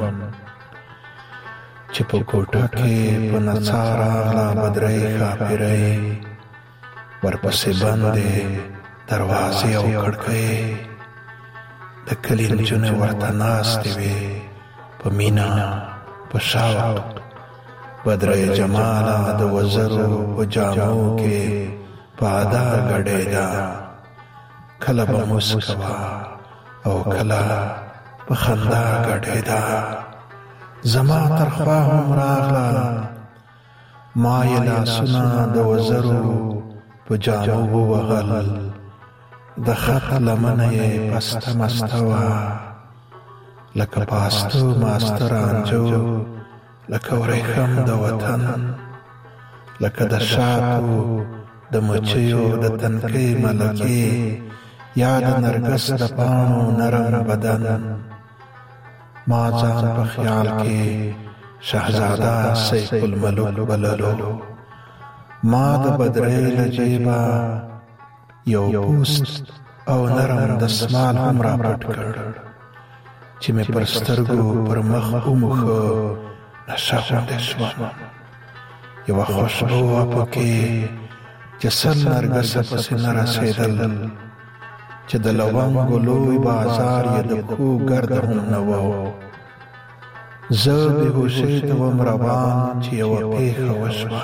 چې په کوټه کې په نڅا راغله بدرۍ ښاپېرۍ، ورپسې بندې دروازې او کړکۍ. د کلي نجونې ورته ناستې وې په مینه په شوق. بدرۍ جماله د وزرو په جامو کې په ادا ګډېده، کله به موسکه وه او کله په خندا ګډېده. زما تر خوا هم راغله، ما یې لاسونه د وزرو په جامو ووهل. د خط لمنه یې پسته مسته وه، لکه پاستو ماسته رانجو، لکه ورېښم د وطن، لکه د شاتو د مچیو د تنکۍ ملکې، یا د نرګس د پاڼو نرم بدن. ما ځان په خیال کې شهزاده سیف الملوک بللو. ما د بدرۍ له جیبه یو پوست او نرم دستمال هم را پټ کړ چې مې پر سترګو پر مخ وموښه. نشه غوندې شوم، یوه خوشبو وه پکې چې سل نرګسه پسې نه رسېدل، چې د لونګو لوی بازار یې د پښو ګرده هم نه و. زه بېهوشۍ ته وم روان چې یوه پېښه وشوه.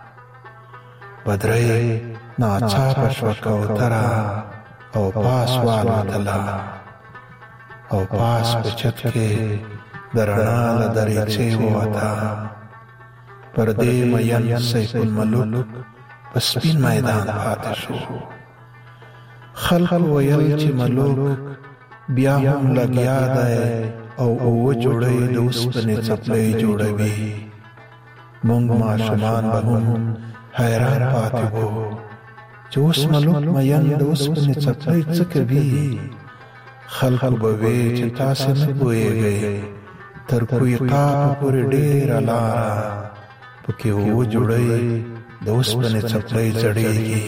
بدرۍ ناڅاپه شوه کوتره او پاس والوتله، او پاس په چت کې د رڼا له دریچې ووته. پر دې مین سیف الملوک په سپین میدان پاتې شو. خلق ویل چې ملوک بیا هم لګیا دی او اوه جوړې د اوسپنې څپلۍ جوړوي. موږ ماشومان به هم حیران پاتې وو چې اوس ملوک مین د اوسپنې څپلۍ څه کوي. خلق به وی چې تاسې نه پوهېږئ، تر کویقاف پورې ډېره لاره پکې اوه جوړې د اوسپنې څپلۍ ځړېږي.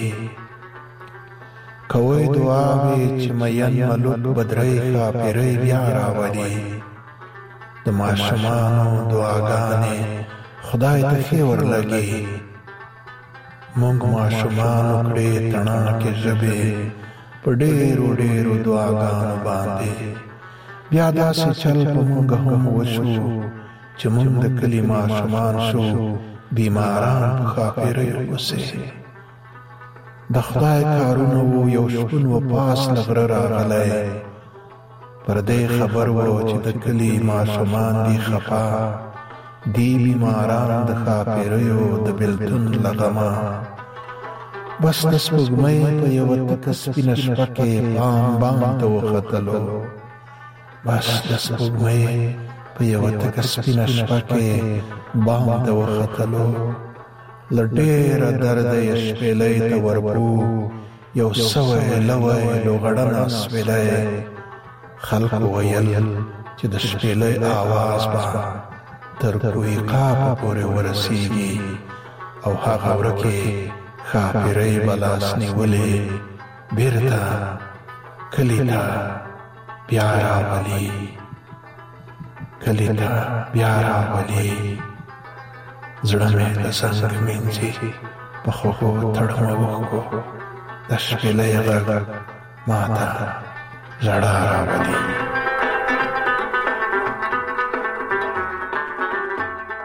کوئ دعاوې چې مین ملوک بدرۍ ښاپېرۍ بیا راولي. د ماشومانو دعاګانې خدای ته ښې ورلګي. موږ ماشومانو کړې تڼاکې ژبې په ډېرو ډېرو دعاګانو باندې. بیا داسې چل په موږ هم وشو چې موږ د کلي ماشومان شو بیماران په ښاپېریو پسې. د خدای کارونه وو. یو شپون و پاس له غره راغلی، پر دې خبر وو چې د کلي ماشومان دي خفا، دی بیماران د ښاپېریو د بېلتون له غمه. بس د سپوږمۍ په یوه تکه سپینه شپه کې بام بام ته وختلو. بس د سپوږمۍ په یوه تکه سپینه شپه کې بام ته وختلو. لډېر درد یې شپېلې ته ورپو یو سوی لوی لوغړنه سپېلې خلق ویل چې د شپېلې आवाज به تر کوی قاپ پورې ورسیږي او هغه ورکه خاپیرې بلاس نیولې بیرته کلیتا بیا راولي کلیتا بیا راولي زړه مې د څنګه مینځي په خوښو تړمه وخو د شپېلې غږ ماته ژړا راولي